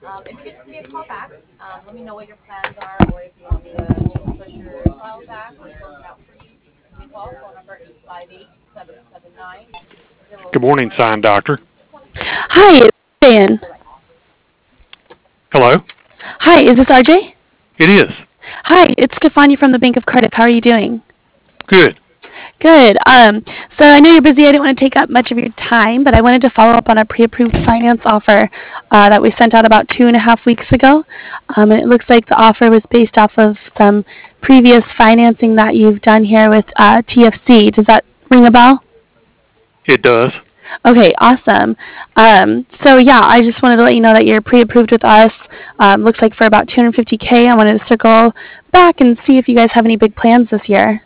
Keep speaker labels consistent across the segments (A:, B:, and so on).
A: If you could just give me a call back, let me know what your plans are, or if you want me to push your file back or close it out for you. Give me a call. Phone number 858-779.
B: Good morning, sign doctor.
C: Hi, it's Dan.
B: Hello?
C: Hi, is this RJ?
B: It is.
C: Hi, it's Stefania from the Bank of Cardiff. How are you doing?
B: Good.
C: Good. So I know you're busy. I didn't want to take up much of your time, but I wanted to follow up on a pre-approved finance offer that we sent out about 2.5 weeks ago. And it looks like the offer was based off of some previous financing that you've done here with TFC. Does that ring a bell?
B: It does.
C: Okay, awesome. So yeah, I just wanted to let you know that you're pre-approved with us. Looks like for about 250K. I wanted to circle back and see if you guys have any big plans this year.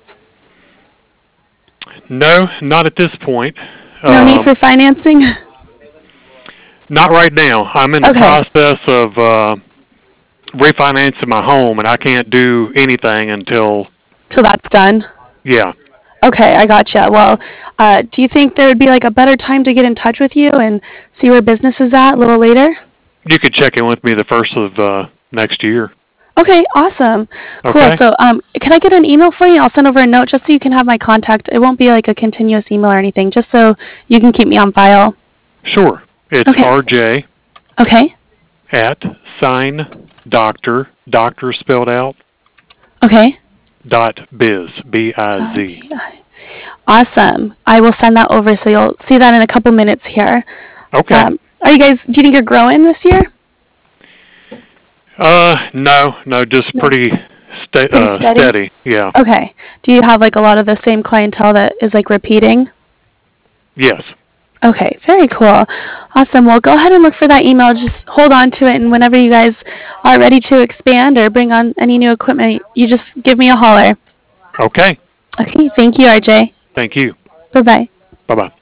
B: No, not at this point.
C: No need for financing?
B: Not right now. I'm in the
C: Okay.
B: process of refinancing my home, and I can't do anything until,
C: Till that's done?
B: yeah.
C: Okay, I gotcha. Well, do you think there would be like a better time to get in touch with you and see where business is at a little later?
B: You could check in with me the first of next year.
C: Okay, awesome. Cool.
B: Okay?
C: So, can I get an email for you? I'll send over a note just so you can have my contact. It won't be like a continuous email or anything, just so you can keep me on file.
B: Sure. It's
C: Okay.
B: RJ
C: Okay.
B: at sign doctor spelled out,
C: Okay.
B: .biz, B-I-Z.
C: Awesome. I will send that over, so you'll see that in a couple minutes here.
B: Okay.
C: Are you guys? Do you think you're growing this year?
B: No, just
C: No.
B: pretty
C: Pretty steady?
B: steady. Yeah.
C: Okay. Do you have like a lot of the same clientele that is like repeating?
B: Yes.
C: Okay, very cool. Awesome. Well, go ahead and look for that email. Just hold on to it, and whenever you guys are ready to expand or bring on any new equipment, you just give me a holler.
B: Okay.
C: Okay, thank you, RJ.
B: Thank you.
C: Bye-bye.
B: Bye-bye.